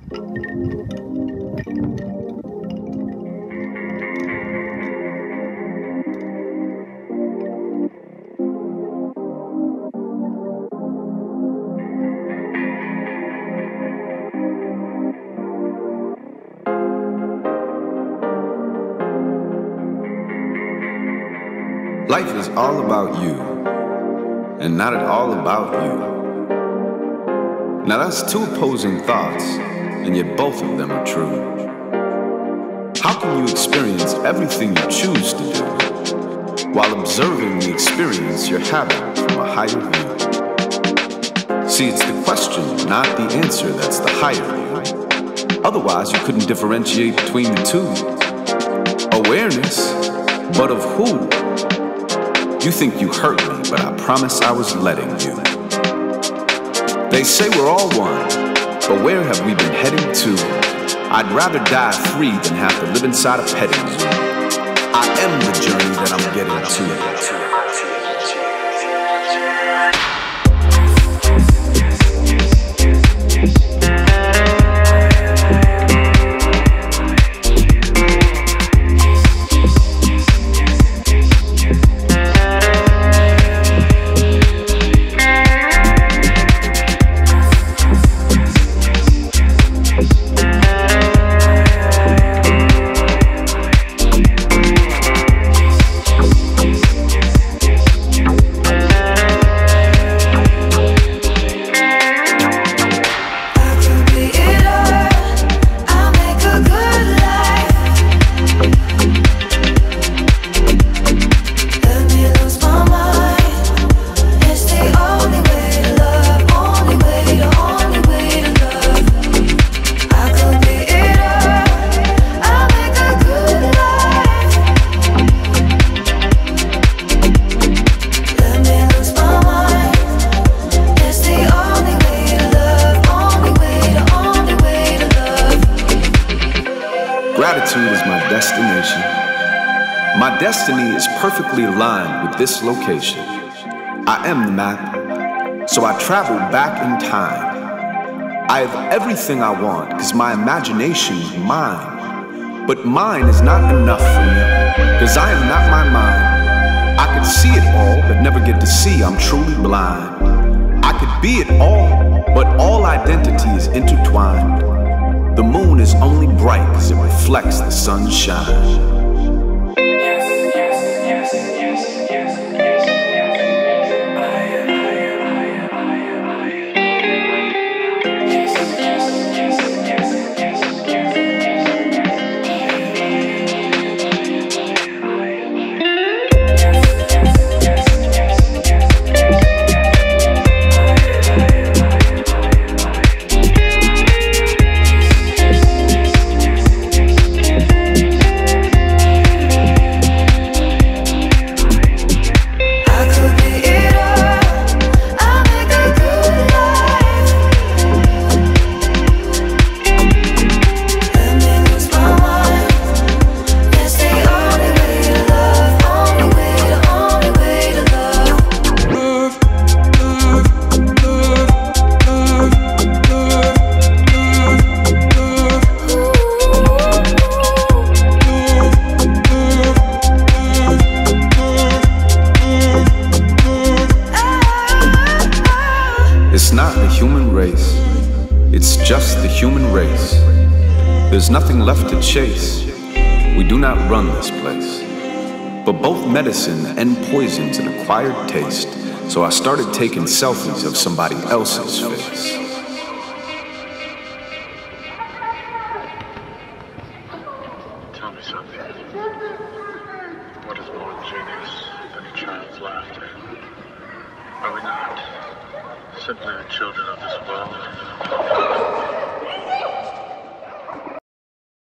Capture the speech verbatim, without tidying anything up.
Life is all about you, and not at all about you. Now that's two opposing thoughts, and yet both of them are true. How can you experience everything you choose to do, while observing the experience you're having from a higher view? See, it's the question, not the answer, that's the higher view. Otherwise, you couldn't differentiate between the two. Awareness, but of who? You think you hurt me, but I promise I was letting you. They say we're all one, but where have we been heading to? I'd rather die free than have to live inside a petting zoo. I am the journey that I'm getting to. Gratitude is my destination. My destiny is perfectly aligned with this location. I am the map, so I travel back in time. I have everything I want, cause my imagination is mine. But mine is not enough for me, cause I am not my mind. I could see it all, but never get to see I'm truly blind. I could be it all, but all identity is intertwined. The moon is only bright because it reflects the sunshine. It's not the human race, it's just the human race. There's nothing left to chase. We do not run this place. But both medicine and poison's an acquired taste, so I started taking selfies of somebody else's face. Tell me something. What is more genius than a child's laughter? Are we not simply the children of this world?